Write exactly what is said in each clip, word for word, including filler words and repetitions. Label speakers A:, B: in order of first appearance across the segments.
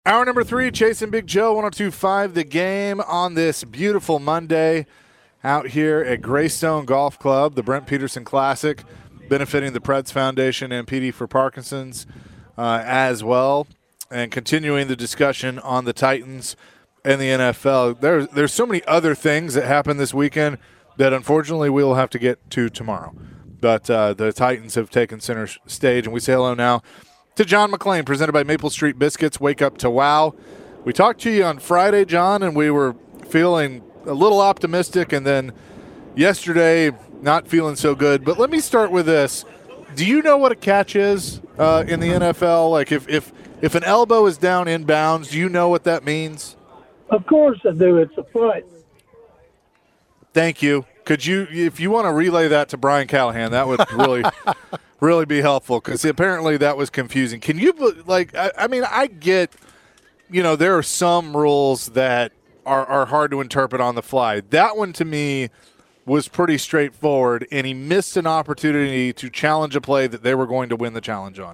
A: Hour number three, Chase and Big Joe, one oh two point five The Game on this beautiful Monday out here at Greystone Golf Club, the Brent Peterson Classic, benefiting the Preds Foundation and P D for Parkinson's uh, as well, and continuing the discussion on the Titans and the N F L. There's, there's so many other things that happened this weekend that unfortunately we'll have to get to tomorrow. But uh, the Titans have taken center stage, and we say hello now to John McClain, presented by Maple Street Biscuits. Wake up to wow. We talked to you on Friday, John, and we were feeling a little optimistic, and then yesterday not feeling so good. But let me start with this. Do you know what a catch is uh, in the N F L? Like if, if, if an elbow is down inbounds, do you know what that means?
B: Of course I do. It's a foot.
A: Thank you. Could you, if you want to relay that to Brian Callahan, that would really – really be helpful, because apparently that was confusing. Can you, like, I, I mean, I get, you know, there are some rules that are, are hard to interpret on the fly. That one to me was pretty straightforward, and he missed an opportunity to challenge a play that they were going to win the challenge on.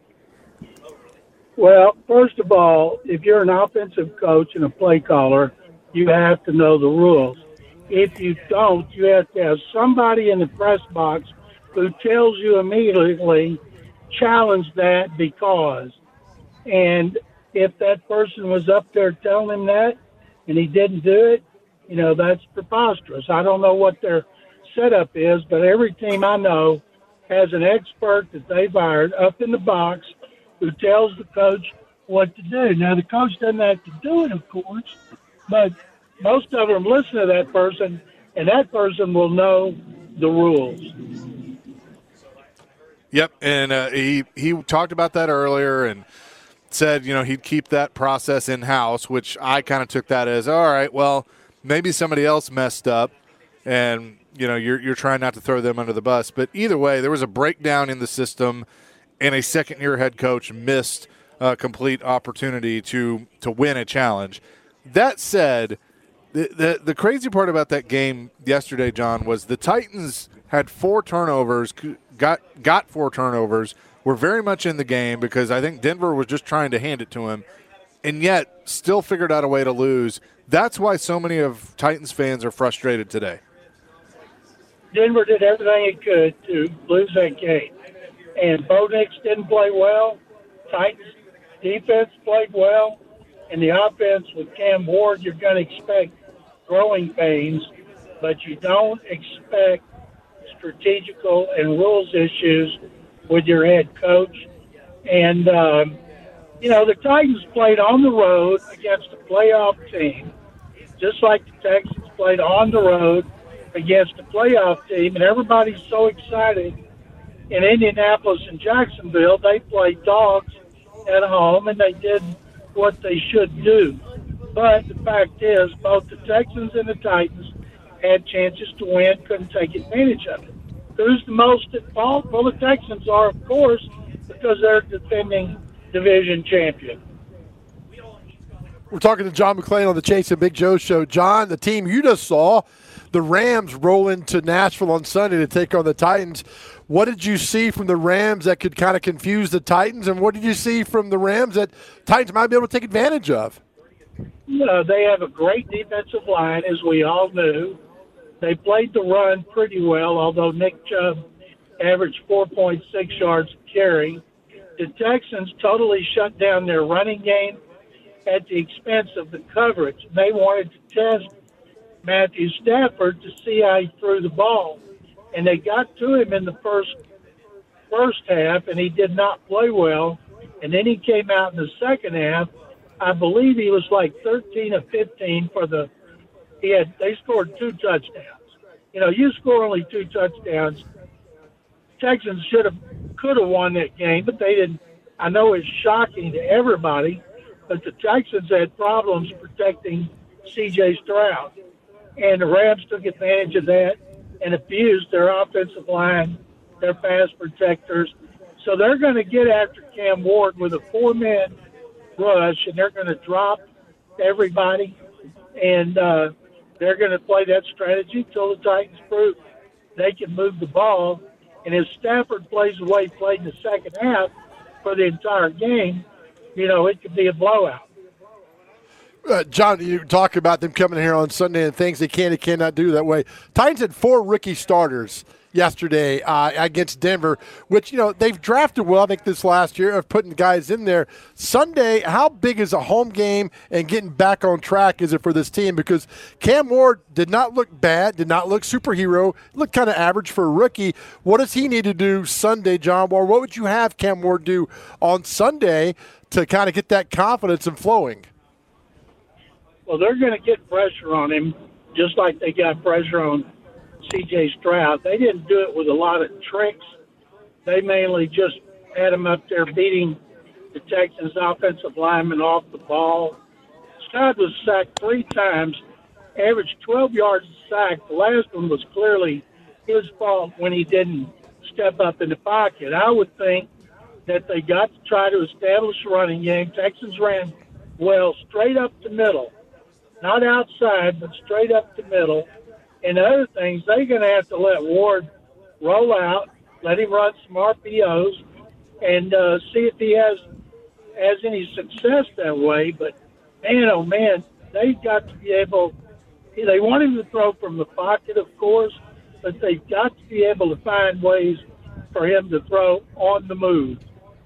B: Well, first of all, if you're an offensive coach and a play caller, you have to know the rules. If you don't, you have to have somebody in the press box who tells you immediately, challenge that because. And if that person was up there telling him that and he didn't do it, you know, that's preposterous. I don't know what their setup is, but every team I know has an expert that they've hired up in the box who tells the coach what to do. Now, the coach doesn't have to do it, of course, but most of them listen to that person, and that person will know the rules.
A: Yep, and uh, he, he talked about that earlier and said, you know, he'd keep that process in-house, which I kind of took that as, all right, well, maybe somebody else messed up, and, you know, you're, you're trying not to throw them under the bus. But either way, there was a breakdown in the system, and a second-year head coach missed a complete opportunity to, to win a challenge. That said, the, the, the crazy part about that game yesterday, John, was the Titans had four turnovers – got got four turnovers, were very much in the game because I think Denver was just trying to hand it to him, and yet still figured out a way to lose. That's why so many of Titans fans are frustrated today.
B: Denver did everything it could to lose that game. And Bo Nix didn't play well. Titans defense played well. And the offense with Cam Ward, you're going to expect growing pains, but you don't expect strategical and rules issues with your head coach. And, um, you know, the Titans played on the road against a playoff team, just like the Texans played on the road against a playoff team. And everybody's so excited. In Indianapolis and Jacksonville, they played dogs at home, and they did what they should do. But the fact is, both the Texans and the Titans had chances to win, couldn't take advantage of it. Who's the most at fault? Well, the Texans are, of course, because they're defending division champion.
C: We're talking to John McClain on the Chase and Big Joe show. John, the team you just saw, the Rams, roll into Nashville on Sunday to take on the Titans. What did you see from the Rams that could kind of confuse the Titans, and what did you see from the Rams that Titans might be able to take advantage of?
B: You know, they have a great defensive line, as we all knew. They played the run pretty well, although Nick Chubb averaged four point six yards a carry. The Texans totally shut down their running game at the expense of the coverage. They wanted to test Matthew Stafford to see how he threw the ball. And they got to him in the first first half, and he did not play well. And then he came out in the second half. I believe he was like thirteen of fifteen for the he had they scored two touchdowns. You know, you score only two touchdowns. Texans should have could have won that game, but they didn't. I know it's shocking to everybody, but the Texans had problems protecting C J Stroud. And the Rams took advantage of that and abused their offensive line, their pass protectors. So they're going to get after Cam Ward with a four-man rush, and they're going to drop everybody, and uh, they're going to play that strategy until the Titans prove they can move the ball. And if Stafford plays the way he played in the second half for the entire game, you know, it could be a blowout.
C: Uh, John, you talk about them coming here on Sunday and things they can and cannot do that way. Titans had four rookie starters yesterday uh, against Denver, which, you know, they've drafted well, I think, this last year of putting guys in there. Sunday, how big is a home game and getting back on track is it for this team? Because Cam Ward did not look bad, did not look superhero, looked kind of average for a rookie. What does he need to do Sunday, John? Or what would you have Cam Ward do on Sunday to kind of get that confidence and flowing?
B: Well, they're going to get pressure on him, just like they got pressure on C J Stroud. They didn't do it with a lot of tricks. They mainly just had him up there beating the Texans' offensive lineman off the ball. Stroud was sacked three times, averaged twelve yards a sack. The last one was clearly his fault when he didn't step up in the pocket. I would think that they got to try to establish a running game. Texans ran well straight up the middle. Not outside, but straight up the middle. And other things, they're going to have to let Ward roll out, let him run some R P Os, and uh, see if he has has any success that way. But, man, oh, man, they've got to be able – they want him to throw from the pocket, of course, but they've got to be able to find ways for him to throw on the move.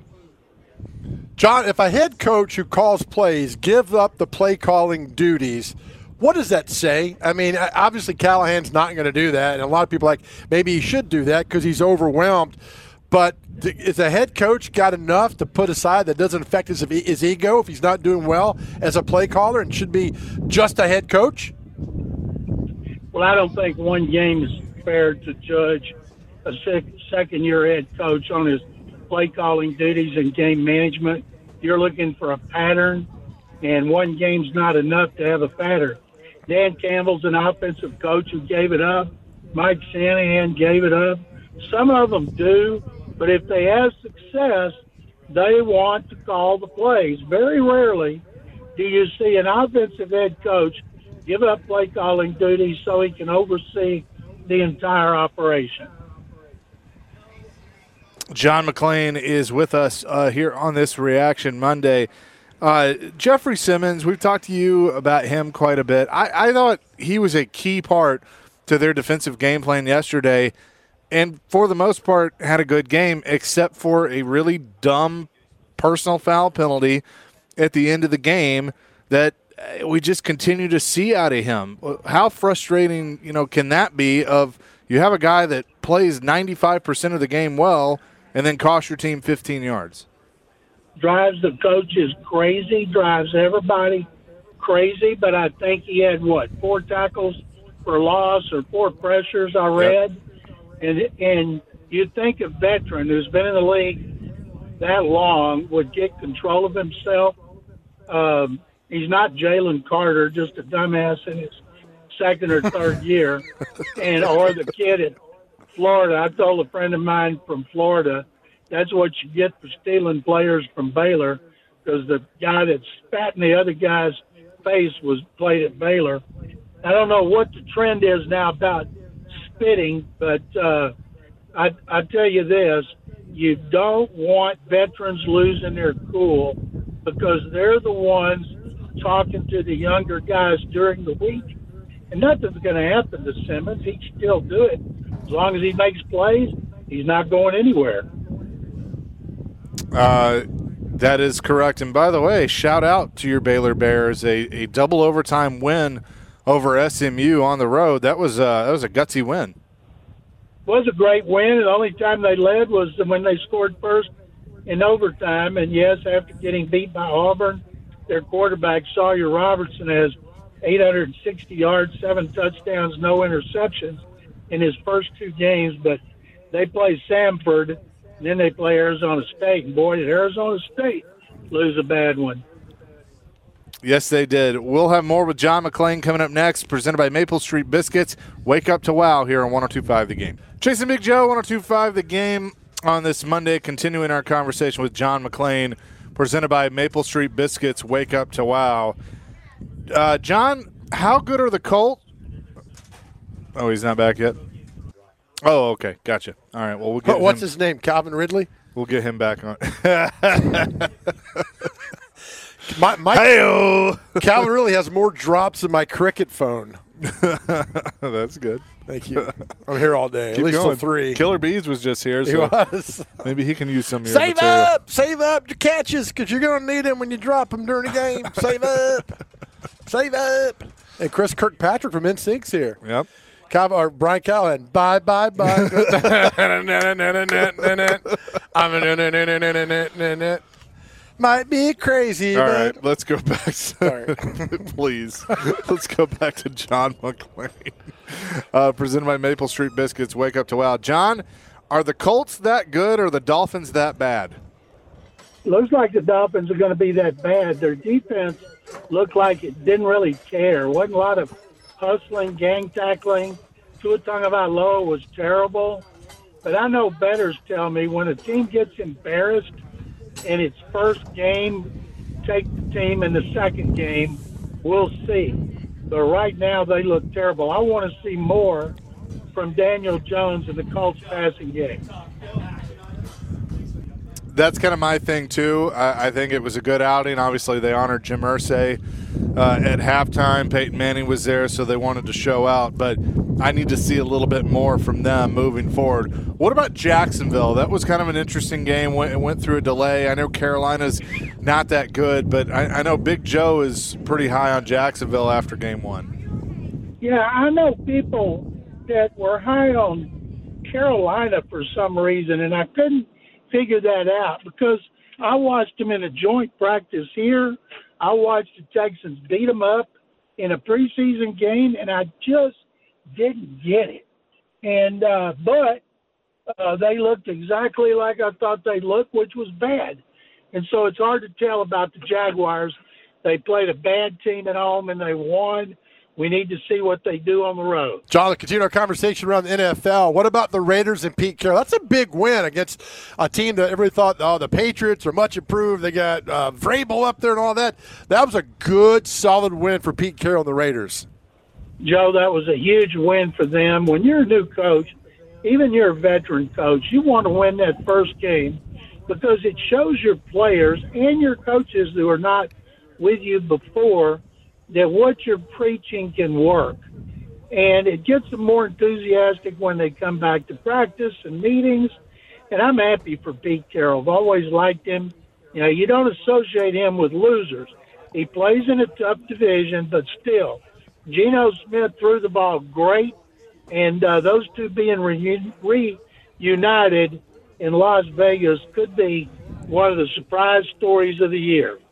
C: John, if a head coach who calls plays give up the play-calling duties, what does that say? I mean, obviously Callahan's not going to do that, and a lot of people are like, maybe he should do that because he's overwhelmed. But is a head coach got enough to put aside that doesn't affect his, his ego if he's not doing well as a play caller and should be just a head coach?
B: Well, I don't think one game is fair to judge a second-year head coach on his play-calling duties and game management. You're looking for a pattern, and one game's not enough to have a pattern. Dan Campbell's an offensive coach who gave it up. Mike Shanahan gave it up. Some of them do, but if they have success, they want to call the plays. Very rarely do you see an offensive head coach give up play-calling duties so he can oversee the entire operation.
A: John McClain is with us uh, here on this Reaction Monday. Uh, Jeffrey Simmons, we've talked to you about him quite a bit. I, I thought he was a key part to their defensive game plan yesterday, and for the most part had a good game, except for a really dumb personal foul penalty at the end of the game that we just continue to see out of him. How frustrating, you know, can that be of you have a guy that plays ninety-five percent of the game well and then cost your team fifteen yards?
B: Drives the coaches crazy, drives everybody crazy, but I think he had, what, four tackles for loss or four pressures I read. Yep. And and you'd think a veteran who's been in the league that long would get control of himself. Um, he's not Jalen Carter, just a dumbass in his second or third year, and or the kid at Florida. I told a friend of mine from Florida, that's what you get for stealing players from Baylor, because the guy that spat in the other guy's face was played at Baylor. I don't know what the trend is now about spitting, but uh, I, I tell you this, you don't want veterans losing their cool because they're the ones talking to the younger guys during the week. And nothing's going to happen to Simmons. He can still do it. As long as he makes plays, he's not going anywhere.
A: Uh, that is correct. And by the way, shout out to your Baylor Bears, a, a double overtime win over S M U on the road. That was uh, that was a gutsy win.
B: It was a great win. The only time they led was when they scored first in overtime. And, yes, after getting beat by Auburn, their quarterback, Sawyer Robertson, has eight hundred sixty yards, seven touchdowns, no interceptions in his first two games. But they play Samford, and then they play Arizona State. And, boy, did Arizona State lose a bad one.
A: Yes, they did. We'll have more with John McClain coming up next, presented by Maple Street Biscuits. Wake up to wow here on one oh two point five The Game. Chasing Big Joe, one oh two point five The Game on this Monday, continuing our conversation with John McClain, presented by Maple Street Biscuits. Wake up to wow. Uh, John, how good are the Colts? Oh, he's not back yet? Oh, okay. Gotcha. All right. Well, we'll get
C: What's
A: him.
C: his name? Calvin Ridley?
A: We'll get him back on.
C: My, my
A: Hey-o.
C: Calvin really has more drops than my Cricket phone.
A: That's good.
C: Thank you. I'm here all day.
A: Keep
C: At least
A: going.
C: till three.
A: Killer Bees was just here,
C: He
A: so
C: was.
A: maybe he can use some of your
C: Save
A: material.
C: up. Save up your catches because you're going to need them when you drop them during the game. Save up. Save up. And Chris Kirkpatrick from N Sync's here.
A: Yep.
C: Cal- or Brian Callahan. Bye, bye, bye. Might be crazy.
A: All
C: but
A: right, let's go back.
C: Sorry.
A: Please, let's go back to John McClain. Uh, presented by Maple Street Biscuits. Wake up to wow. John, are the Colts that good or the Dolphins that bad?
B: Looks like the Dolphins are going to be that bad. Their defense looked like it didn't really care. Wasn't a lot of hustling, gang tackling. Tua Tagovailoa was terrible. But I know bettors tell me when a team gets embarrassed in its first game, take the team in the second game. We'll see. But right now they look terrible. I want to see more from Daniel Jones in the Colts passing game.
A: That's kind of my thing, too. I, I think it was a good outing. Obviously, they honored Jim Irsay uh, at halftime. Peyton Manning was there, so they wanted to show out. But I need to see a little bit more from them moving forward. What about Jacksonville? That was kind of an interesting game. Went, it went through a delay. I know Carolina's not that good, but I, I know Big Joe is pretty high on Jacksonville after game one.
B: Yeah, I know people that were high on Carolina for some reason, and I couldn't figure that out because I watched them in a joint practice here. I watched the Texans beat them up in a preseason game, and I just didn't get it. And uh, but uh, they looked exactly like I thought they'd look, which was bad. And so it's hard to tell about the Jaguars. They played a bad team at home, and they won. We need to see what they do on the road.
C: John, let's continue our conversation around the N F L. What about the Raiders and Pete Carroll? That's a big win against a team that everybody thought, oh, the Patriots are much improved. They got uh, Vrabel up there and all that. That was a good, solid win for Pete Carroll and the Raiders.
B: Joe, that was a huge win for them. When you're a new coach, even you're a veteran coach, you want to win that first game because it shows your players and your coaches who are not with you before that what you're preaching can work. And it gets them more enthusiastic when they come back to practice and meetings. And I'm happy for Pete Carroll. I've always liked him. You know, you don't associate him with losers. He plays in a tough division, but still, Geno Smith threw the ball great. And uh, those two being reunited re- in Las Vegas could be one of the surprise stories of the year.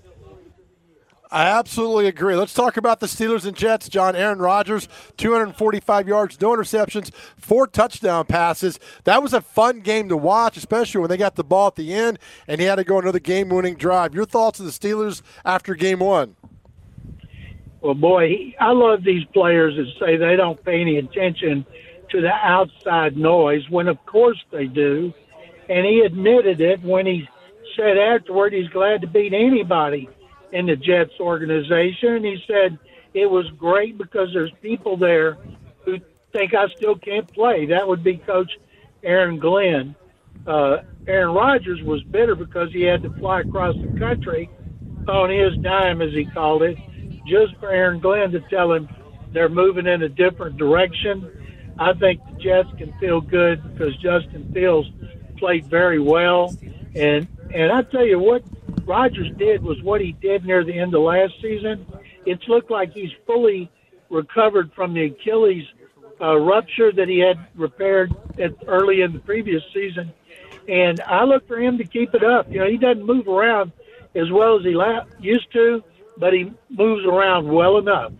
C: I absolutely agree. Let's talk about the Steelers and Jets, John. Aaron Rodgers, two hundred forty-five yards, no interceptions, four touchdown passes. That was a fun game to watch, especially when they got the ball at the end and he had to go another game-winning drive. Your thoughts on the Steelers after game one?
B: Well, boy, he, I love these players that say they don't pay any attention to the outside noise, when of course they do. And he admitted it when he said afterward he's glad to beat anybody in the Jets organization. He said it was great because there's people there who think I still can't play. That would be Coach Aaron Glenn. Uh, Aaron Rodgers was bitter because he had to fly across the country on his dime, as he called it, just for Aaron Glenn to tell him they're moving in a different direction. I think the Jets can feel good because Justin Fields played very well. And, and I tell you what, Rodgers did was what he did near the end of last season. It's looked like he's fully recovered from the Achilles uh, rupture that he had repaired at, early in the previous season. And I look for him to keep it up. You know, he doesn't move around as well as he la- used to, but he moves around well enough.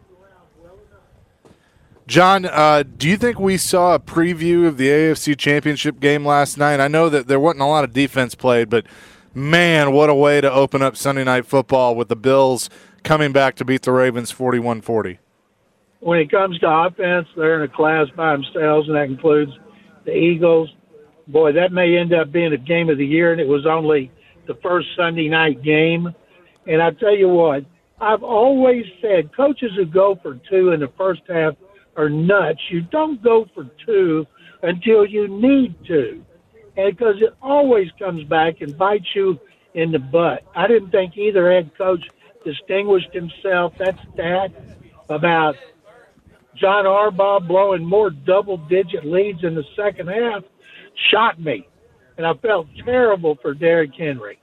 A: John, uh, do you think we saw a preview of the A F C Championship game last night? I know that there wasn't a lot of defense played, but man, what a way to open up Sunday Night Football with the Bills coming back to beat the Ravens forty-one forty.
B: When it comes to offense, they're in a class by themselves, and that includes the Eagles. Boy, that may end up being a game of the year, and it was only the first Sunday night game. And I tell you what, I've always said coaches who go for two in the first half are nuts. You don't go for two until you need to. And because it always comes back and bites you in the butt. I didn't think either head coach distinguished himself. That stat about John Harbaugh blowing more double-digit leads in the second half shocked me, and I felt terrible for Derrick Henry.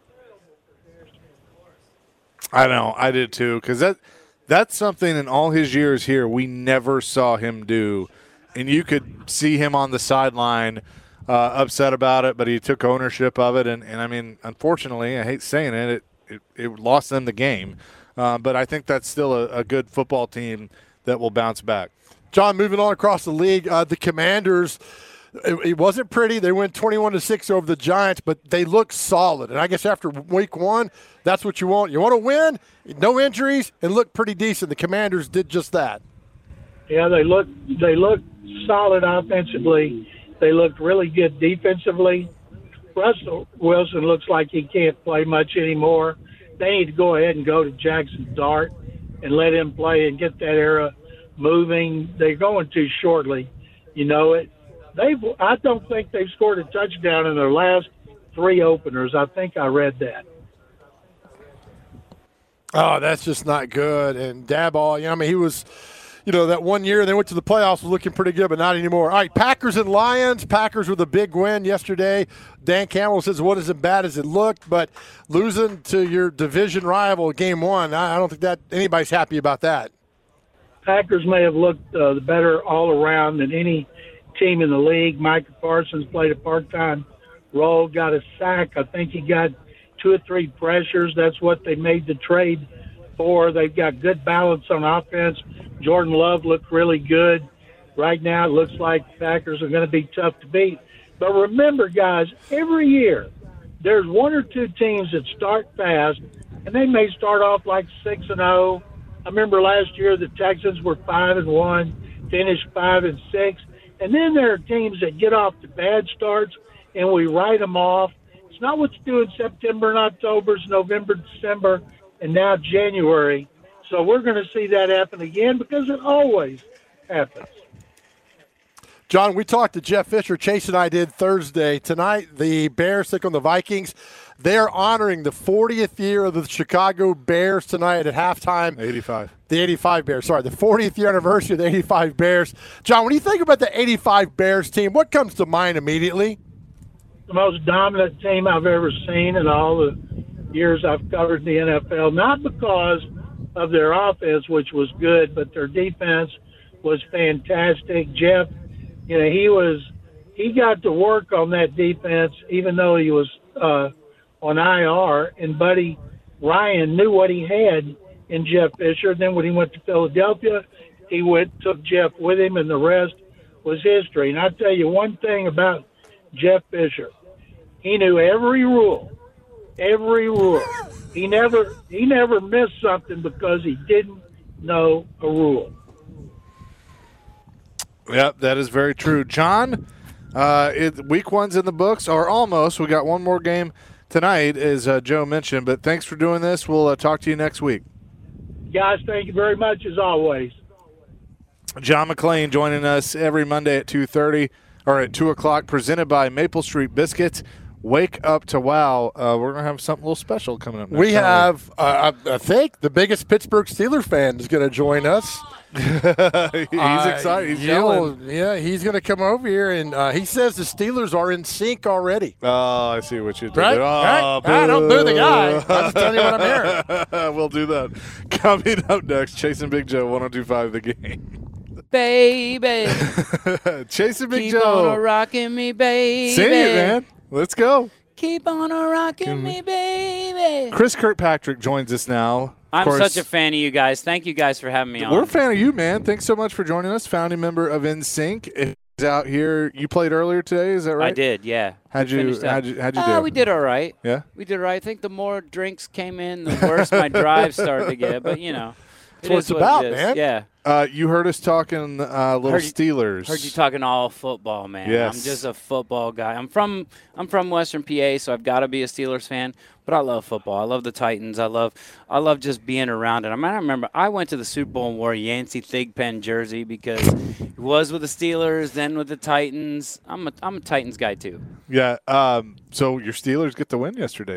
A: I know, I did too, because that that's something in all his years here we never saw him do, and you could see him on the sideline uh, upset about it, but he took ownership of it, and, and I mean, unfortunately, I hate saying it, it, it, it lost them the game, uh, but I think that's still a, a good football team that will bounce back.
C: John, moving on across the league, uh, the Commanders, it, it wasn't pretty. They went twenty-one to six over the Giants, but they look solid. And I guess after week one, that's what you want. You want to win, no injuries, and look pretty decent. The Commanders did just that.
B: Yeah, they look they look solid offensively. They looked really good defensively. Russell Wilson looks like he can't play much anymore. They need to go ahead and go to Jackson Dart and let him play and get that era moving. They're going too shortly. You know it. They've. I don't think they've scored a touchdown in their last three openers. I think I read that.
C: Oh, that's just not good. And Daboll, you know, I mean, he was, you know, that one year they went to the playoffs was looking pretty good, but not anymore. All right, Packers and Lions. Packers with a big win yesterday. Dan Campbell says, what is as bad as it looked, but losing to your division rival game one, I don't think that anybody's happy about that.
B: Packers may have looked uh, better all around than any team in the league. Micah Parsons played a part-time role, got a sack. I think he got two or three pressures. That's what they made the trade for. They've got good balance on offense. Jordan Love looked really good. Right now it looks like the Packers are going to be tough to beat. But remember, guys, every year there's one or two teams that start fast, and they may start off like six and oh. I remember last year the Texans were five and one, finished five and six, and then there are teams that get off to bad starts and we write them off. It's not what you do in September and October, it's November, December, and now January. So we're going to see that happen again because it always happens.
C: John, we talked to Jeff Fisher. Chase and I did Thursday. Tonight, the Bears take on the Vikings. They're honoring the fortieth year of the Chicago Bears tonight at halftime.
A: eighty-five.
C: The eighty-five Bears. Sorry, the fortieth year anniversary of the eighty-five Bears. John, when you think about the eighty-five Bears team, what comes to mind immediately?
B: The most dominant team I've ever seen in all the years I've covered the N F L, not because of their offense, which was good, but their defense was fantastic. Jeff, you know, he was he got to work on that defense, even though he was uh, on I R. And Buddy Ryan knew what he had in Jeff Fisher. Then when he went to Philadelphia, he went took Jeff with him, and the rest was history. And I tell you one thing about Jeff Fisher, he knew every rule, every rule. He never he never missed something because he didn't know a rule.
A: Yep, that is very true. John, uh, it, week one's in the books, or almost. We got one more game tonight, as uh, Joe mentioned. But thanks for doing this. We'll uh, talk to you next week.
B: Guys, thank you very much, as always.
A: John McClain joining us every Monday at two thirty, or at two o'clock, presented by Maple Street Biscuits. Wake up to wow. Uh, we're going to have something a little special coming up next.
C: We have, uh, I think, the biggest Pittsburgh Steelers fan is going to join us.
A: He's
C: Uh,
A: excited. He's
C: you'll-
A: yelling.
C: Yeah, he's going to come over here, and uh, he says the Steelers are in sync already.
A: Oh, I see what you did.
C: Right?
A: there.
C: Right?
A: Oh,
C: I don't boo the guy.
A: boo.
C: I'm just telling you what I'm hearing.
A: We'll do that. Coming up next, Chasing Big Joe, one oh two point five The Game.
D: Baby,
A: Chasing Big
D: keep
A: Joe.
D: on rocking me, baby.
A: Sing it, man. Let's go.
D: Keep on rocking me, baby.
A: Chris Kirkpatrick joins us now. Of
D: I'm
A: course,
D: such a fan of you guys. Thank you guys for having me on.
A: We're a fan of you, man. Thanks so much for joining us. Founding member of N Sync. He's out here. You played earlier today, is that right?
D: I did, yeah.
A: How'd
D: We
A: you,
D: finished up.
A: how'd you, how'd you
D: Uh,
A: do?
D: we did all right.
A: Yeah?
D: We did all right. I think the more drinks came in, the worse my drive started to get. But, you know,
C: That's what
D: is
C: it's about,
D: it is.
C: man.
D: Yeah.
A: Uh, you heard us talking uh, little
D: Heard you-
A: Steelers.
D: Heard you talking all football, man.
A: Yes.
D: I'm just a football guy. I'm from I'm from Western P A, so I've got to be a Steelers fan. But I love football. I love the Titans. I love I love just being around it. I mean, I remember I went to the Super Bowl and wore a Yancey Thigpen jersey because it was with the Steelers, then with the Titans. I'm a I'm a Titans guy too.
A: Yeah. Um, so your Steelers get the win yesterday, though.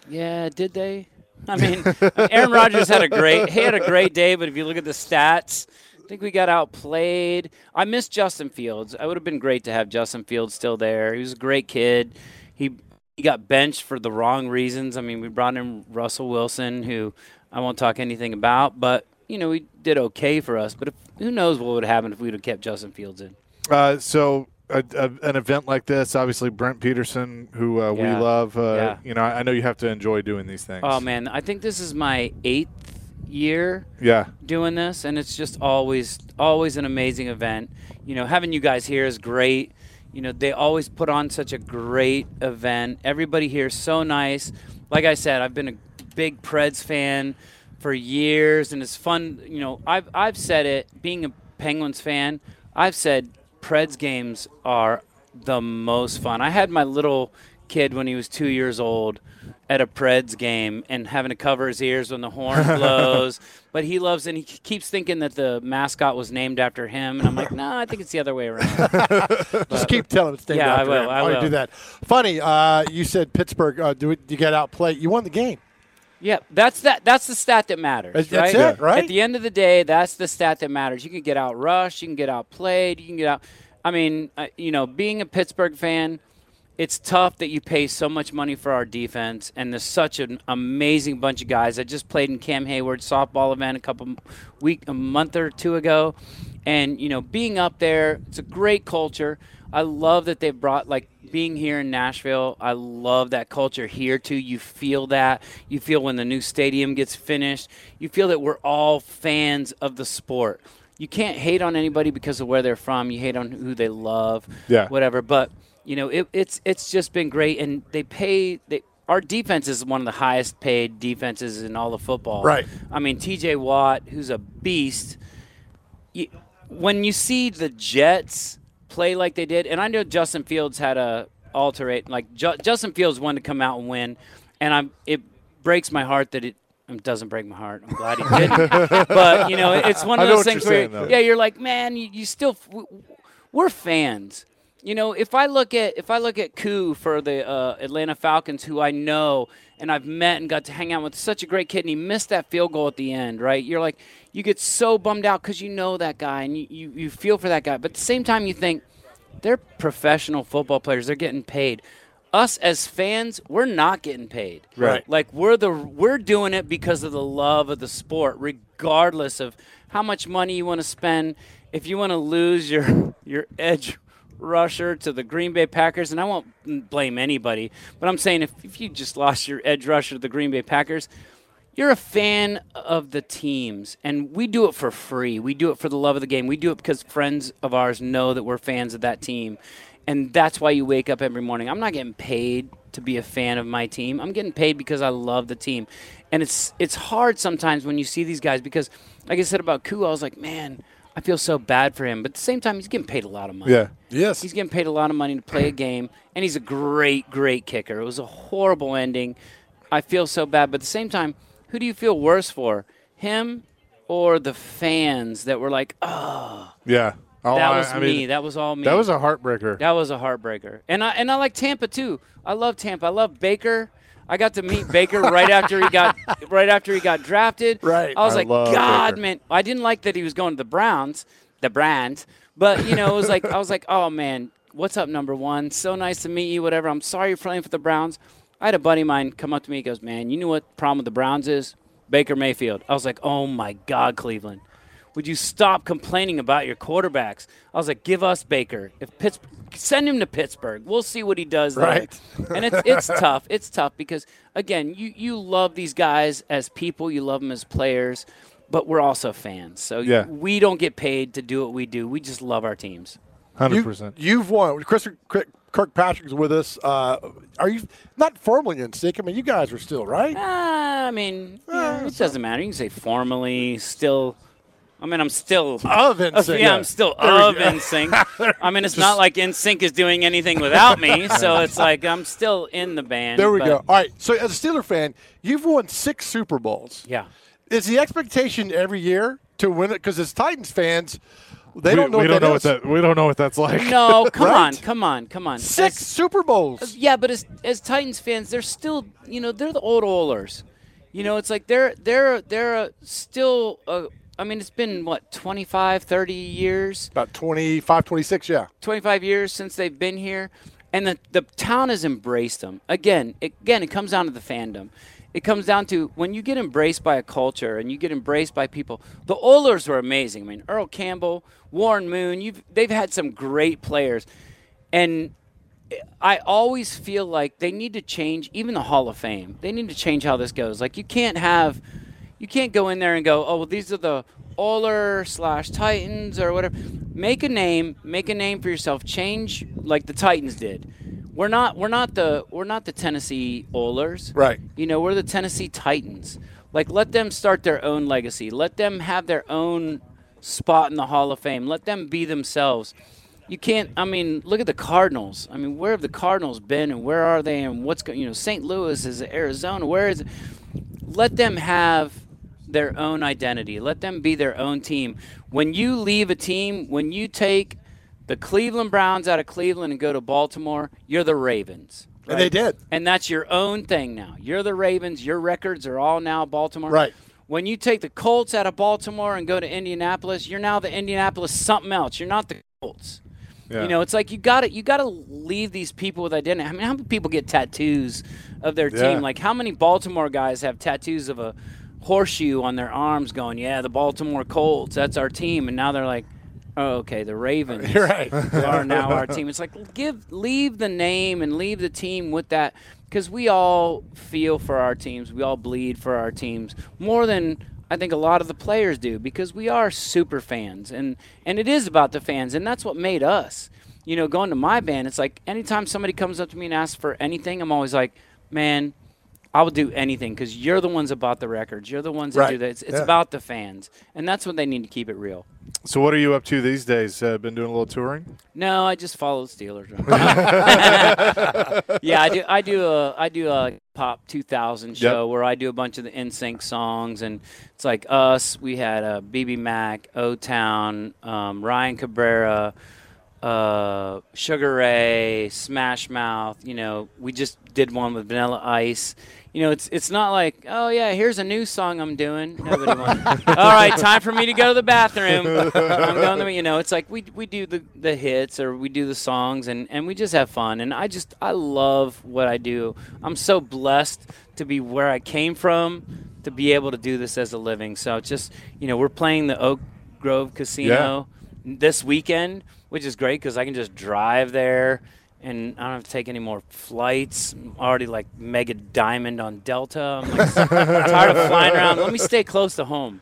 D: Yeah, did they? I mean, Aaron Rodgers had a great he had a great day, but if you look at the stats, I think we got outplayed. I miss Justin Fields. It would have been great to have Justin Fields still there. He was a great kid. He he got benched for the wrong reasons. I mean, we brought in Russell Wilson, who I won't talk anything about, but you know, he did okay for us. But if, who knows what would have happened if we would have kept Justin Fields in?
A: Uh, so. A, a, an event like this, obviously Brent Peterson, who uh,
D: Yeah.
A: we love, uh,
D: Yeah.
A: you know, I know you have to enjoy doing these things.
D: Oh man, I think this is my eighth year
A: Yeah.
D: doing this, and it's just always always an amazing event. You know, having you guys here is great. You know, they always put on such a great event. Everybody here is so nice. Like I said, I've been a big Preds fan for years, and it's fun. You know, I've I've said it, being a Penguins fan, I've said Preds games are the most fun. I had my little kid when he was two years old at a Preds game and having to cover his ears when the horn blows. But he loves it, and he keeps thinking that the mascot was named after him. And I'm like, no, I think it's the other way around.
C: Just keep telling him it's named
D: Yeah, I
C: after
D: will,
C: him.
D: I
C: Why you
D: will.
C: do that? Funny, uh, you said Pittsburgh. Uh, do you get outplayed? You won the game.
D: Yeah, that's that. That's the stat that matters.
C: That's-
D: right?
C: that's it, right?
D: At the end of the day, that's the stat that matters. You can get out rushed, you can get outplayed, you can get out. I mean, uh, you know, being a Pittsburgh fan, it's tough that you pay so much money for our defense, and there's such an amazing bunch of guys. I just played in Cam Hayward's softball event a couple week, a month or two ago, and you know, being up there, it's a great culture. I love that they've brought like. Being here in Nashville, I love that culture here too. You feel that. You feel when the new stadium gets finished. You feel that we're all fans of the sport. You can't hate on anybody because of where they're from. You hate on who they love,
A: Yeah.
D: whatever. But you know, it, it's it's just been great, and they pay. They, our defense is one of the highest paid defenses in all of football.
C: Right.
D: I mean, T J Watt, who's a beast. You, when you see the Jets play like they did, and I know Justin Fields had a alterate like Ju- Justin Fields wanted to come out and win, and I'm it breaks my heart that it, it doesn't break my heart. I'm glad he didn't, but you know it's one
A: I
D: of
A: know
D: those
A: what
D: things
A: you're
D: where
A: saying, though.
D: yeah you're like, man, you, you still we're fans. You know, if I look at if I look at Koo for the uh, Atlanta Falcons, who I know and I've met and got to hang out with, such a great kid, and he missed that field goal at the end, right? You're like, you get so bummed out because you know that guy and you, you, you feel for that guy, but at the same time you think, they're professional football players. They're getting paid. Us as fans, we're not getting paid.
A: Right.
D: Like we're the we're doing it because of the love of the sport, regardless of how much money you want to spend. If you want to lose your your edge rusher to the Green Bay Packers, and I won't blame anybody, but I'm saying if, if you just lost your edge rusher to the Green Bay Packers, you're a fan of the teams, and we do it for free. We do it for the love of the game. We do it because friends of ours know that we're fans of that team, and that's why you wake up every morning. I'm not getting paid to be a fan of my team. I'm getting paid because I love the team, and it's it's hard sometimes when you see these guys because, like I said about Koo, I was like, man, I feel so bad for him, but at the same time, he's getting paid a lot of money.
A: Yeah.
C: Yes.
D: He's getting paid a lot of money to play a game, and he's a great, great kicker. It was a horrible ending. I feel so bad, but at the same time, who do you feel worse for, him or the fans that were like, oh,
A: Yeah. Oh,
D: that
A: I-
D: was
A: I
D: me.
A: mean,
D: that was all me.
A: that was a heartbreaker.
D: That was a heartbreaker. And I and I like Tampa too. I love Tampa. I love Baker. I got to meet Baker right after he got right after he got drafted.
C: Right.
D: I was
A: I
D: like,
A: love
D: God,
A: Baker.
D: man. I didn't like that he was going to the Browns, the Browns. But you know, it was like I was like, oh man, what's up, number one? So nice to meet you. Whatever. I'm sorry you're playing for the Browns. I had a buddy of mine come up to me. He goes, man, you know what the problem with the Browns is? Baker Mayfield. I was like, oh my God, Cleveland. Would you stop complaining about your quarterbacks? I was like, give us Baker. If Pittsburgh, send him to Pittsburgh. We'll see what he does there.
C: Right.
D: And it's it's tough. It's tough because again, you you love these guys as people, you love them as players, but we're also fans. So
A: Yeah.
D: we don't get paid to do what we do. We just love our teams.
A: one hundred
C: You,
A: percent.
C: you've won. Chris Kirkpatrick's with us. Uh, are you not formally in sync? I mean, you guys are still, right?
D: Uh, I mean, yeah, it doesn't matter. You can say formally, still. I mean, I'm still
C: Of N Sync.
D: Yeah, I'm still
C: There we
D: of
C: go.
D: N Sync. I mean, it's not like N Sync is doing anything without me, so it's like I'm still in the band.
C: There we
D: but-
C: go. All right. So, as a Steeler fan, you've won six Super Bowls.
D: Yeah.
C: Is the expectation every year to win it? Because as Titans fans, They
A: we,
C: don't know,
A: we
C: what,
A: don't
C: that
A: know
C: is.
A: what that we don't know what that's like.
D: No, come
C: Right?
D: on, come on, come on.
C: Six
D: As-
C: Super Bowls.
D: Yeah, but as as Titans fans, they're still, you know, they're the old Oilers. You know, it's like they're they're they're uh, still. Uh, I mean, it's been what twenty-five, thirty years,
C: About twenty-five, twenty-six, yeah.
D: twenty-five years since they've been here, and the the town has embraced them. Again, it, again, it comes down to the fandom. It comes down to when you get embraced by a culture and you get embraced by people. The Oilers were amazing. I mean, Earl Campbell, Warren Moon, you've they've had some great players, and I always feel like they need to change even the Hall of Fame. They need to change how this goes. Like you can't have, you can't go in there and go, oh, well, these are the Oilers slash Titans or whatever. Make a name, make a name for yourself. Change like the Titans did. We're not, we're not the, we're not the Tennessee Oilers.
C: Right.
D: You know, we're the Tennessee Titans. Like let them start their own legacy. Let them have their own spot in the Hall of Fame. Let them be themselves. You can't. I mean, look at the Cardinals. I mean, where have the Cardinals been, and where are they, and what's going? You know, Saint Louis is Arizona. Where is it? Let them have their own identity. Let them be their own team. When you leave a team, when you take the Cleveland Browns out of Cleveland and go to Baltimore, you're the Ravens. Right?
C: And they did.
D: And that's your own thing now. You're the Ravens. Your records are all now Baltimore.
C: Right.
D: When you take the Colts out of Baltimore and go to Indianapolis, you're now the Indianapolis something else. You're not the Colts.
A: Yeah.
D: You know, it's like you got to you got to leave these people with identity. I mean, how many people get tattoos of their
A: Yeah.
D: team? Like, how many Baltimore guys have tattoos of a horseshoe on their arms, going, "Yeah, the Baltimore Colts, that's our team," and now they're like, "Oh, okay, the Ravens
C: You're right.
D: are now our team." It's like give leave the name and leave the team with that, because we all feel for our teams, we all bleed for our teams more than I think a lot of the players do, because we are super fans, and and it is about the fans, and that's what made us. You know, going to my band, it's like anytime somebody comes up to me and asks for anything, I'm always like, man, I will do anything, because you're the ones about the records. You're the ones that
C: Right.
D: do that. It's, it's
C: Yeah.
D: about the fans, and that's what they need to keep it real.
A: So what are you up to these days? Uh, been doing a little touring?
D: No, I just follow the Steelers. yeah, I do. I do a I do a Pop two thousand show
A: Yep.
D: where I do a bunch of the N Sync songs, and it's like us. We had uh, B B Mac, O-Town, um, Ryan Cabrera, uh, Sugar Ray, Smash Mouth. You know, we just did one with Vanilla Ice. You know, it's it's not like, oh yeah, here's a new song I'm doing. Nobody wants. All right, time for me to go to the bathroom. I'm going to, you know, it's like we we do the, the hits, or we do the songs, and, and we just have fun. And I just I love what I do. I'm so blessed to be where I came from, to be able to do this as a living. So it's just, you know, we're playing the Oak Grove Casino this weekend, which is great because I can just drive there. And I don't have to take any more flights. I'm already like mega diamond on Delta. I'm like tired of flying around. Let me stay close to home.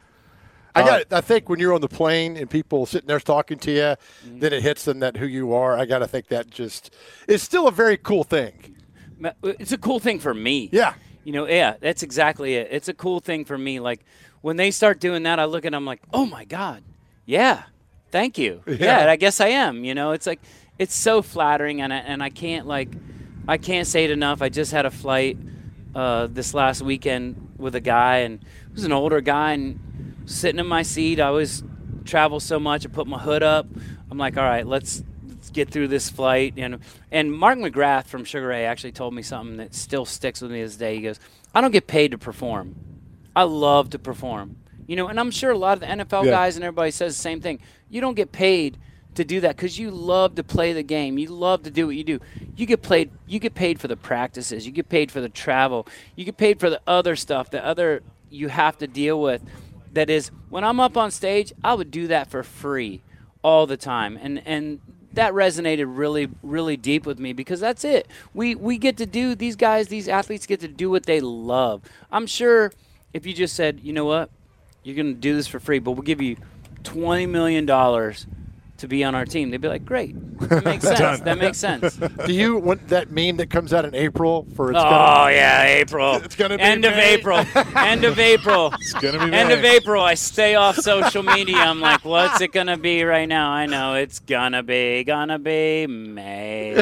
C: I got. I think when you're on the plane and people sitting there talking to you,
D: Mm-hmm.
C: then it hits them that who you are. I got to think that just is still a very cool thing.
D: It's a cool thing for me.
C: Yeah.
D: You know, yeah, that's exactly it. It's a cool thing for me. Like when they start doing that, I look at them like, oh my God, yeah, thank you.
C: Yeah.
D: Yeah, I guess I am. You know, it's like it's so flattering, and I, and I can't like I can't say it enough. I just had a flight uh, this last weekend with a guy, and he was an older guy, and sitting in my seat. I always travel so much. I put my hood up. I'm like, all right, let's. Let's get through this flight. And and Mark McGrath from Sugar Ray actually told me something that still sticks with me to this day. He goes, I don't get paid to perform. I love to perform. You know, and I'm sure a lot of the N F L
A: Yeah.
D: guys and everybody says the same thing. You don't get paid to do that because you love to play the game. You love to do what you do. You get paid. You get paid for the practices. You get paid for the travel. You get paid for the other stuff, the other you have to deal with. That is, when I'm up on stage, I would do that for free all the time. And and that resonated really, really deep with me because that's it. We we get to do, these guys, these athletes get to do what they love. I'm sure if you just said, you know what, you're going to do this for free, but we'll give you twenty million dollars to be on our team, they'd be like, great. That makes sense. That makes sense.
C: Do you want that meme that comes out in April for it's
D: Oh,
C: gonna,
D: yeah, April.
C: It's gonna be
D: End of
C: May.
D: April. End of April.
A: It's gonna be
D: End
A: May.
D: of April. I stay off social media. I'm like, what's it going to be right now? I know it's going to be, going to be May.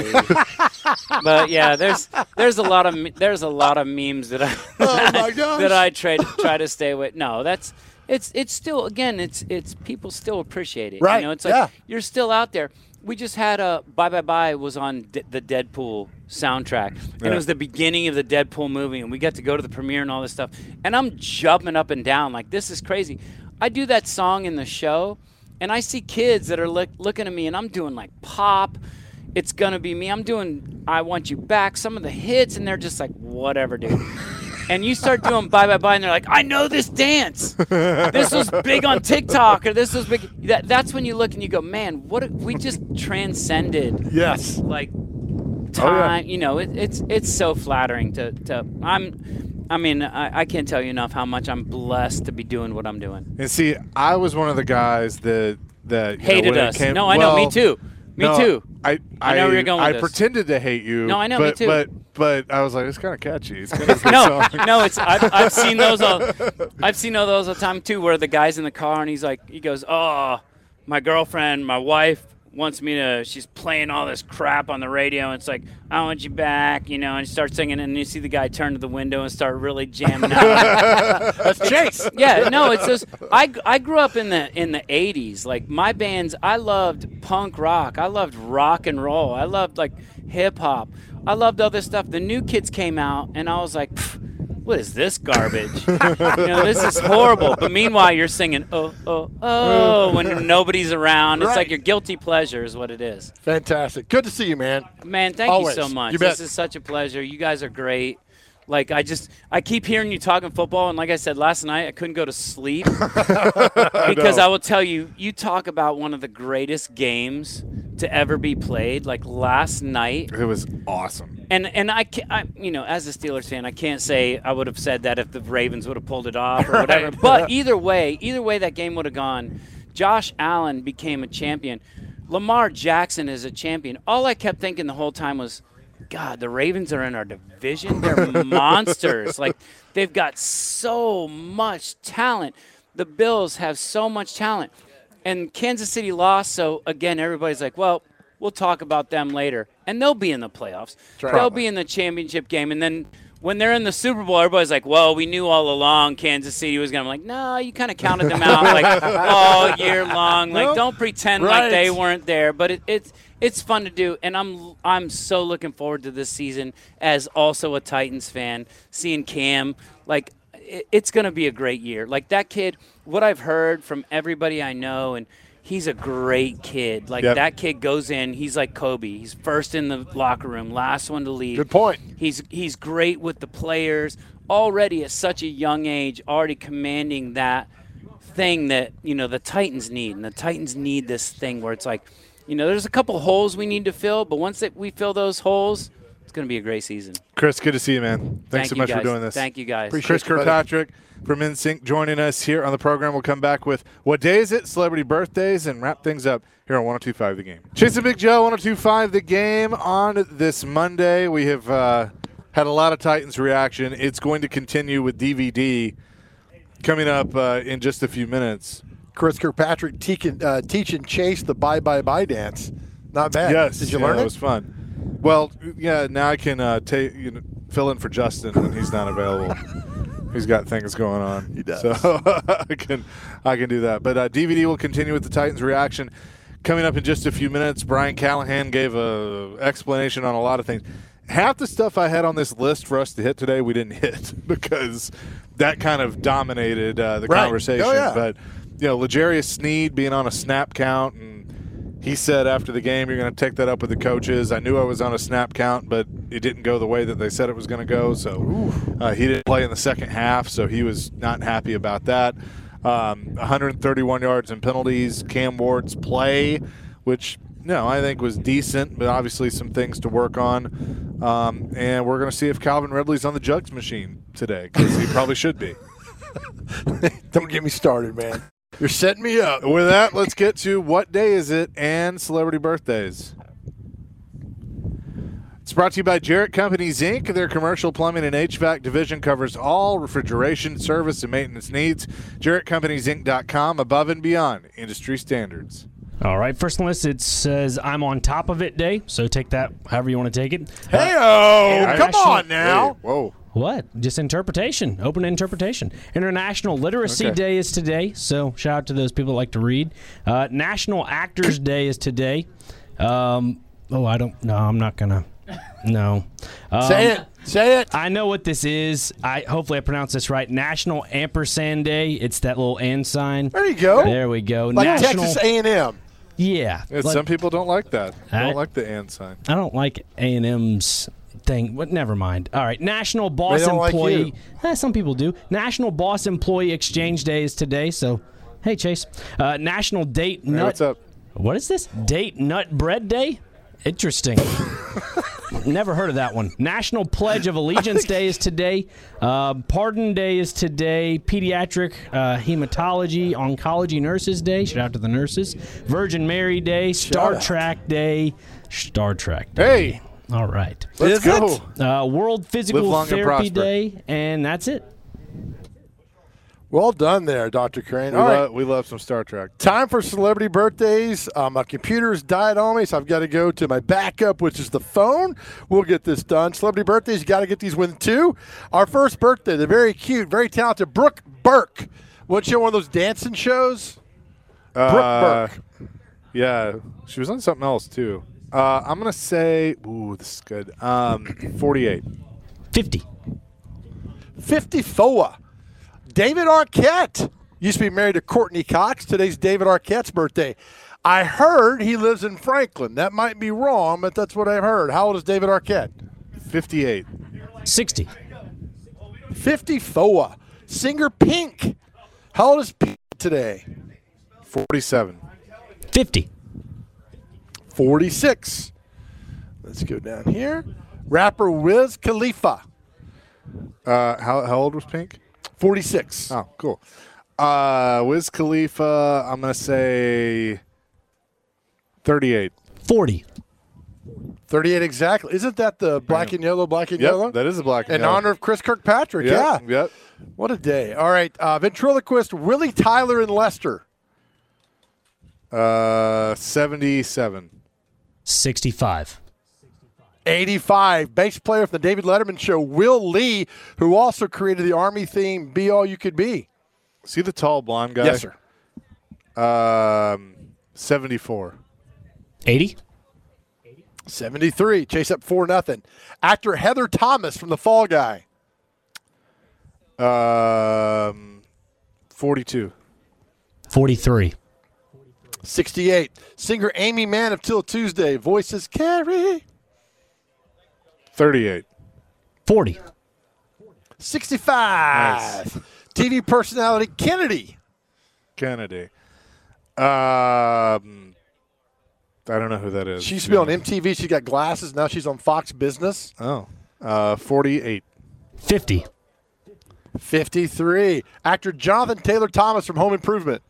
D: But yeah, there's there's a lot of me- there's a lot of memes that I
C: Oh, my gosh.
D: that I try to try to stay with. No, that's it's it's still again it's it's people still appreciate it.
C: Right.
D: You know, it's like
C: Yeah.
D: you're still out there. We just had a Bye Bye Bye was on D- the Deadpool soundtrack, and
A: Yeah.
D: it was the beginning of the Deadpool movie, and we got to go to the premiere and all this stuff. And I'm jumping up and down like this is crazy. I do that song in the show, and I see kids that are look, looking at me, and I'm doing like pop. It's gonna be me. I'm doing I Want You Back, some of the hits, and they're just like, whatever, dude. And you start doing Bye Bye Bye, and they're like, I know this dance. This was big on TikTok, or this was big. That, that's when you look and you go, man, what a, we just transcended
C: Yes.
D: like
A: Oh,
D: time. You know, it, it's it's so flattering to to. I'm, I mean, I, I can't tell you enough how much I'm blessed to be doing what I'm doing.
A: And see, I was one of the guys that that you
D: Hated
A: know, when it
D: us.
A: Came,
D: no, I know.
A: well,
D: Me too. Me
A: no,
D: too.
A: I,
D: I know where you're going with
A: I
D: this.
A: pretended to hate you.
D: No, I know, me
A: But,
D: too.
A: but but I was like, it's kind of catchy. It's kind of
D: No, no, it's I've, I've seen those all, I've seen all those all the time too, where the guy's in the car and he's like, he goes, oh, my girlfriend, my wife wants me to. She's playing all this crap on the radio. And it's like, I want you back, you know, and he starts singing, and you see the guy turn to the window and start really jamming out.
C: That's Chase.
D: Yeah, no, it's just I, I grew up in the in the eighties. Like my bands, I loved punk rock. I loved rock and roll. I loved like hip hop. I loved all this stuff. The new kids came out, and I was like, what is this garbage? You know, this is horrible. But meanwhile, you're singing, oh, oh, oh, when nobody's around. It's
C: Right.
D: like your guilty pleasure is what it is.
C: Fantastic. Good to see you, man.
D: Man, thank
C: Always.
D: you so much.
C: You bet.
D: This is such a pleasure. You guys are great. Like, I just, I keep hearing you talking football, and like I said last night, I couldn't go to sleep because I will tell you, you talk about one of the greatest games to ever be played. Like last night,
A: It was awesome.
D: and and I, ca- I, you know, as a Steelers fan, I can't say I would have said that if the Ravens would have pulled it off or whatever.
C: Right.
D: But either way, either way that game would have gone. Josh Allen became a champion. Lamar Jackson is a champion. All I kept thinking the whole time was, God, the Ravens are in our division. They're monsters. Like, they've got so much talent. The Bills have so much talent. And Kansas City lost, so, again, everybody's like, well, we'll talk about them later. And they'll be in the playoffs.
C: right.
D: They'll be in the championship game. And then when they're in the Super Bowl, everybody's like, well, we knew all along Kansas City was going to be like, no, you kind of counted them out like all year long. Like,
C: Nope.
D: don't pretend
C: Right.
D: like they weren't there. But it, it's it's fun to do. And I'm I'm so looking forward to this season as also a Titans fan, seeing Cam. Like, it, it's going to be a great year. Like, that kid, what I've heard from everybody I know, and he's a great kid. Like,
A: Yep.
D: that kid goes in, he's like Kobe. He's first in the locker room, last one to leave.
C: Good point.
D: He's he's great with the players. Already at such a young age, already commanding that thing that, you know, the Titans need. And the Titans need this thing where it's like, you know, there's a couple holes we need to fill, but once that we fill those holes, it's going to be a great season.
A: Chris, good to see you, man. Thanks
D: Thank
A: so
D: you
A: much
D: guys.
A: for doing this.
D: Thank you, guys.
C: Appreciate
A: Chris
C: you, buddy.
A: Kirkpatrick from N Sync joining us here on the program. We'll come back with what day is it, celebrity birthdays, and wrap things up here on one oh two point five The Game. Chase and Big Joe, one oh two point five The Game on this Monday. We have uh, had a lot of Titans reaction. It's going to continue with D V D coming up uh, in just a few minutes.
C: Chris Kirkpatrick teaching, uh, teaching Chase the bye bye bye dance. Not bad.
A: Yes.
C: Did you
A: yeah,
C: learn
A: it?
C: it?
A: was fun. Well, yeah, now I can uh, take you know, fill in for Justin when he's not available. He's got things going on.
C: He does.
A: So I can I can do that. But uh, D V D will continue with the Titans reaction coming up in just a few minutes. Brian Callahan gave a explanation on a lot of things. Half the stuff I had on this list for us to hit today, we didn't hit because that kind of dominated uh, the
C: Right.
A: conversation.
C: Oh, yeah.
A: But you know, L'Jarius Sneed being on a snap count, and he said after the game, you're going to take that up with the coaches. I knew I was on a snap count, but it didn't go the way that they said it was going to go. So uh, he didn't play in the second half, so he was not happy about that. Um, one hundred thirty-one yards and penalties. Cam Ward's play, which no, I think was decent, but obviously some things to work on. Um, and we're going to see if Calvin Ridley's on the jugs machine today, because he probably should be.
C: Don't get me started, man. You're setting me up.
A: With that, let's get to what day is it and celebrity birthdays. It's brought to you by Jarrett Companies, Incorporated. Their commercial plumbing and H V A C division covers all refrigeration, service, and maintenance needs. Jarrett Companies Inc dot com, above and beyond industry standards.
E: All right, first on the list, it says I'm on top of it day, so take that however you want to take it.
C: Hey-o, come
E: International-
C: on now.
A: Hey, whoa.
E: What? Just interpretation. Open interpretation. International Literacy
A: Okay.
E: Day is today, so shout out to those people that like to read. Uh, National Actors Day is today. Um, oh, I don't. No, I'm not gonna. No. Um,
C: Say it. Say it.
E: I know what this is. I hopefully I pronounced this right. National Ampersand Day. It's that little and sign.
C: There you go.
E: There we go.
C: Like
E: National.
C: Texas A and M.
E: Yeah.
A: Yeah,
E: like-
A: some people don't like that. They
E: I-
A: don't like the and sign.
E: I don't like A and M's thing. What? Never mind. All right. National Boss
C: They don't like
E: Employee.
C: you.
E: Eh, some people do. National Boss Employee Exchange Day is today. So, hey, Chase. Uh, National Date
A: Hey,
E: Nut.
A: what's up?
E: What is this? Date Nut Bread Day? Interesting. Never heard of that one. National Pledge of Allegiance Day is today. Uh, Pardon Day is today. Pediatric uh, Hematology Oncology Nurses Day. Shout out to the nurses. Virgin Mary Day. Star
C: out.
E: Trek Day. Star Trek Day.
A: Hey,
E: All right.
A: let's
C: Is
A: go.
C: it?
E: Uh, World Physical
A: Live long and
E: Therapy
A: prosper.
E: Day. And that's it.
C: Well done there, Doctor Crane.
A: We,
C: All
A: lo-
C: right.
A: we love some Star Trek.
C: Time for celebrity birthdays. Uh, my computer's died on me, so I've got to go to my backup, which is the phone. We'll get this done. Celebrity birthdays, you got to get these within two. Our first birthday, the very cute, very talented Brooke Burke. Wasn't she on one of those dancing shows? Brooke
A: Uh,
C: Burke.
A: Yeah, she was on something else too. Uh, I'm gonna say, ooh, this is good. Um, forty-eight.
E: fifty.
C: fifty-four. David Arquette used to be married to Courtney Cox. Today's David Arquette's birthday. I heard he lives in Franklin. That might be wrong, but that's what I've heard. How old is David Arquette?
A: fifty-eight.
E: sixty.
C: fifty-four. Singer Pink. How old is Pink today?
A: forty-seven.
E: fifty.
C: forty-six. Let's go down here. Rapper Wiz Khalifa.
A: Uh, how how old was Pink?
C: forty-six.
A: Oh, cool. Uh, Wiz Khalifa, I'm gonna say thirty-eight.
E: forty.
C: thirty-eight exactly. Isn't that the black and yellow, black and
A: Yep,
C: yellow?
A: that is a black and
C: In
A: yellow.
C: honor of Chris Kirkpatrick, yeah.
A: Yep, Yep.
C: What a day. All right, uh, ventriloquist Willie Tyler in Leicester.
A: Uh, seventy-seven.
E: sixty-five.
C: eighty-five. Bass player from the David Letterman Show, Will Lee, who also created the Army theme, Be All You Could Be.
A: See the tall blonde guy?
C: Yes, sir.
A: Um, seventy-four.
E: eighty.
C: seventy-three. Chase up four nothing. Actor Heather Thomas from The Fall Guy.
A: Um, forty-two.
E: forty-three.
C: sixty-eight. Singer Amy Mann of Till Tuesday. Voices Carrie.
A: thirty-eight.
E: forty.
C: sixty-five.
A: Nice.
C: T V personality Kennedy.
A: Kennedy. Um, I don't know who that is.
C: She used to be on M T V. She got glasses. Now she's on Fox Business.
A: Oh, uh, forty-eight.
E: fifty.
C: fifty-three. Actor Jonathan Taylor Thomas from Home Improvement.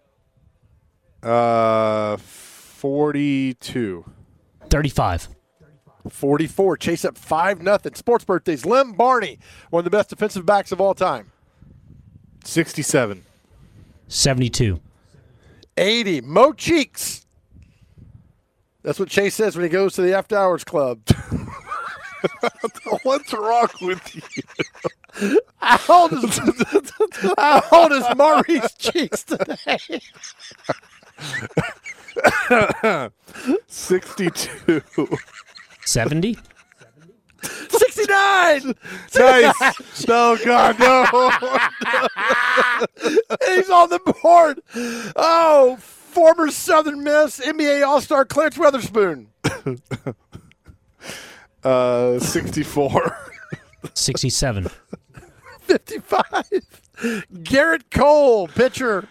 A: Uh, forty-two.
E: thirty-five.
C: forty-four. Chase up five nothing. Sports birthdays. Lem Barney, one of the best defensive backs of all time.
A: sixty-seven.
E: seventy-two.
C: eighty. Mo Cheeks. That's what Chase says when he goes to the After Hours Club.
A: What's wrong with you?
C: How old is, how old is Maurice Cheeks today?
A: sixty-two.
E: seventy.
C: sixty-nine.
A: Nice. No, God, no.
C: He's on the board. Oh, former Southern Miss, N B A All-Star Clarence Weatherspoon.
A: Uh, sixty-four.
E: sixty-seven.
C: fifty-five. Garrett Cole, pitcher.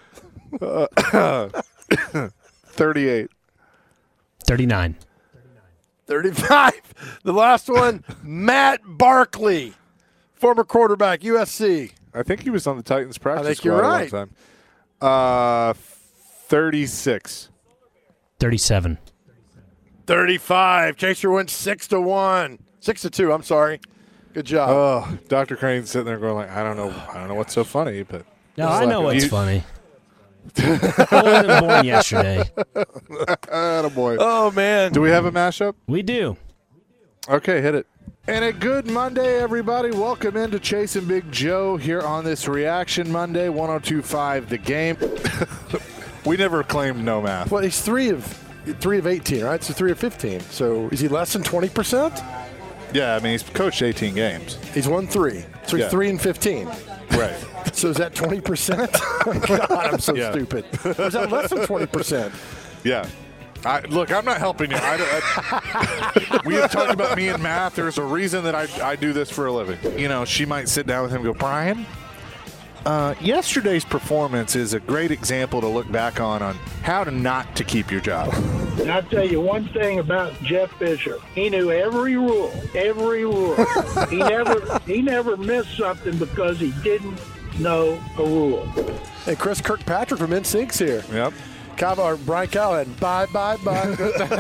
A: thirty-eight.
E: thirty-nine.
C: thirty-five. The last one, Matt Barkley, former quarterback, U S C.
A: I think he was on the Titans practice
C: I think
A: squad
C: you're
A: at one
C: right.
A: time. Uh, thirty-six.
E: thirty-seven.
C: thirty-five. Chaser went six to one. Six to two. I'm sorry. Good job.
A: Oh, Doctor Crane's sitting there going like, I don't know, I don't know what's so funny, but
E: No,
A: It's
E: I know
A: like-
E: what's
A: you-
E: funny. I wasn't born yesterday.
A: attaboy.
C: oh man.
A: Do we have a mashup?
E: We do.
A: Okay, hit it. And a good Monday, everybody. Welcome into Chase and Big Joe here on this Reaction Monday, one oh two point five The Game. We never claimed no math.
C: Well, he's three of three of eighteen, right? So three of fifteen. So is he less than twenty percent?
A: Yeah, I mean, he's coached eighteen games.
C: He's won three. So he's
A: Yeah.
C: three and fifteen.
A: Right.
C: So is that twenty percent? God, I'm so
A: Yeah.
C: stupid. Or is that less than twenty percent?
A: Yeah. I, look, I'm not helping you. I, I, we have talked about me and math. There's a reason that I, I do this for a living. You know, she might sit down with him and go, Brian, uh, yesterday's performance is a great example to look back on on how to not to keep your job.
B: And I'll tell you one thing about Jeff Fisher. He knew every rule, every rule. he never he never missed something because he didn't know a rule.
C: And Chris Kirkpatrick from N Sync's here.
A: Yep.
C: Cav- or Brian Callahan. Bye, bye, bye.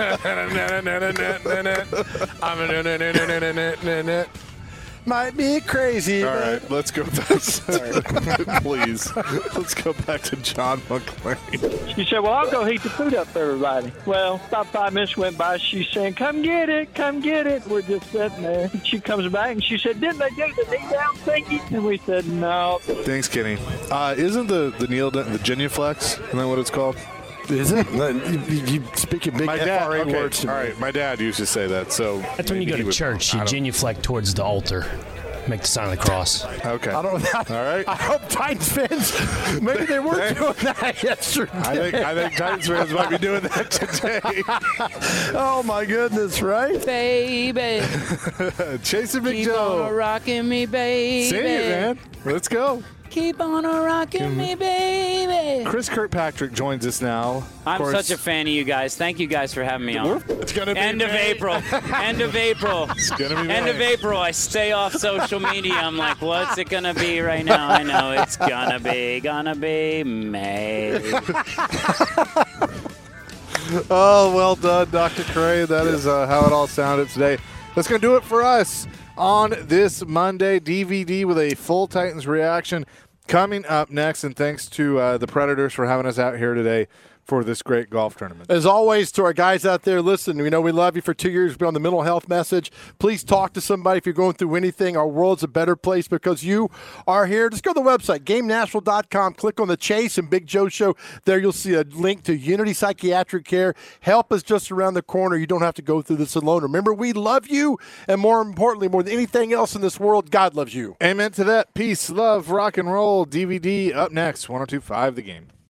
C: Might be crazy.
A: All
C: but-
A: right, let's go back. Please, let's go back to John McClain.
F: She said, well, I'll go heat the food up for everybody. Well, about five minutes went by. She's saying, come get it, come get it. We're just sitting there. She comes back and she said, didn't they do the knee down thingy? And we said, no.
A: Thanks, Kenny. Uh, isn't the the Neil the Genuflex? Isn't that what it's called?
C: Is it? you, you speaking big
A: My
C: F
A: dad.
C: R A
A: Okay,
C: words to
A: all
C: me.
A: right. My dad used to say that. So
E: That's when you
A: maybe
E: go
A: he
E: to
A: would-
E: church.
A: I
E: You
A: don't-
E: genuflect towards the altar. Make the sign of the cross.
A: Okay.
C: I don't know.
A: All right.
C: I hope Titans fans, maybe they were doing that yesterday.
A: I think I think Titans fans might be doing that today.
C: Oh, my goodness, right?
D: Baby,
A: Chasing Big
D: keep on
A: Joe.
D: a rocking me, baby.
A: Sing it, man. Let's go.
D: Keep on a rocking me, baby.
A: Chris Kirkpatrick joins us now. Of
D: I'm
A: course,
D: such a fan of you guys. Thank you guys for having me on.
A: It's gonna be
D: End of
A: May.
D: April. End of April.
A: It's gonna be
D: End
A: May.
D: of April. I stay off social media. I'm like, what's it gonna be right now? I know it's gonna be, gonna be May.
A: Oh, well done, Doctor Cray. That is uh, how it all sounded today. That's going to do it for us on this Monday. D V D with a full Titans reaction coming up next. And thanks to uh, the Predators for having us out here today for this great golf tournament.
C: As always, to our guys out there, listen, we know we love you for two years. We've been on the mental health message. Please talk to somebody if you're going through anything. Our world's a better place because you are here. Just go to the website, game nashville dot com. Click on the Chase and Big Joe Show. There you'll see a link to Unity Psychiatric Care. Help is just around the corner. You don't have to go through this alone. Remember, we love you. And more importantly, more than anything else in this world, God loves you.
A: Amen to that. Peace, love, rock and roll. D V D up next. one oh two point five The Game.